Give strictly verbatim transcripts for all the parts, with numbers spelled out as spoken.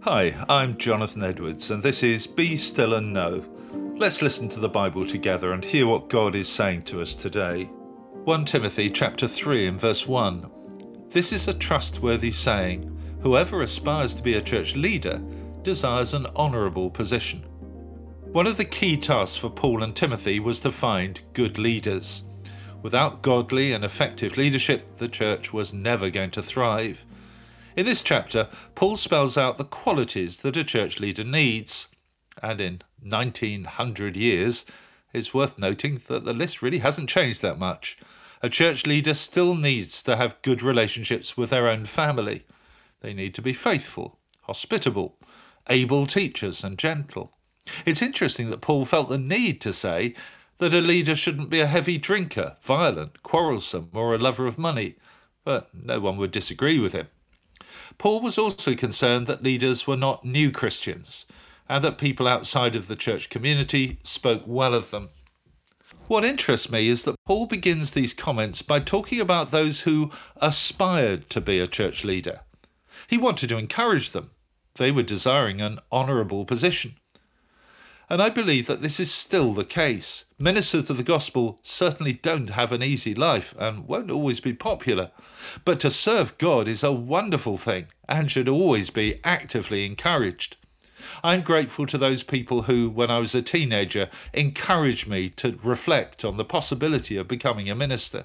Hi, I'm Jonathan Edwards, and this is Be Still and Know. Let's listen to the Bible together and hear what God is saying to us today. First Timothy chapter three and verse one. This is a trustworthy saying, whoever aspires to be a church leader desires an honourable position. One of the key tasks for Paul and Timothy was to find good leaders. Without godly and effective leadership, the church was never going to thrive. In this chapter, Paul spells out the qualities that a church leader needs. And in nineteen hundred years, it's worth noting that the list really hasn't changed that much. A church leader still needs to have good relationships with their own family. They need to be faithful, hospitable, able teachers and gentle. It's interesting that Paul felt the need to say that a leader shouldn't be a heavy drinker, violent, quarrelsome, or a lover of money, but no one would disagree with him. Paul was also concerned that leaders were not new Christians and that people outside of the church community spoke well of them. What interests me is that Paul begins these comments by talking about those who aspired to be a church leader. He wanted to encourage them. They were desiring an honourable position. And I believe that this is still the case. Ministers of the gospel certainly don't have an easy life and won't always be popular. But to serve God is a wonderful thing and should always be actively encouraged. I'm grateful to those people who, when I was a teenager, encouraged me to reflect on the possibility of becoming a minister.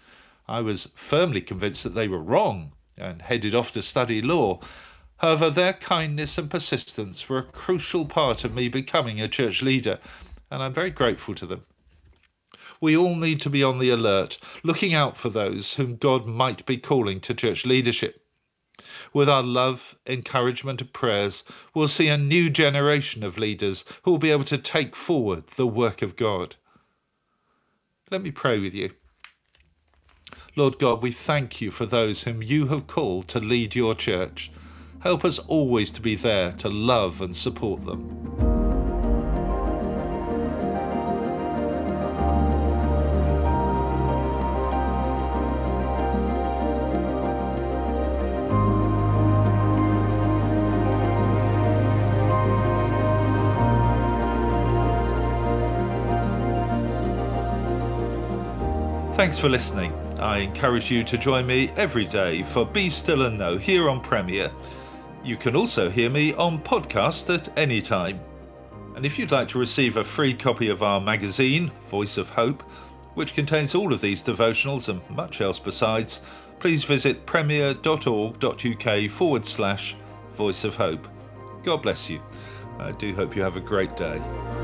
I was firmly convinced that they were wrong and headed off to study law. However, their kindness and persistence were a crucial part of me becoming a church leader, and I'm very grateful to them. We all need to be on the alert, looking out for those whom God might be calling to church leadership. With our love, encouragement and prayers, we'll see a new generation of leaders who will be able to take forward the work of God. Let me pray with you. Lord God, we thank you for those whom you have called to lead your church. Help us always to be there to love and support them. Thanks for listening. I encourage you to join me every day for Be Still and Know here on Premier. You can also hear me on podcast at any time. And if you'd like to receive a free copy of our magazine, Voice of Hope, which contains all of these devotionals and much else besides, please visit premier.org.uk forward slash Voice of Hope. God bless you. I do hope you have a great day.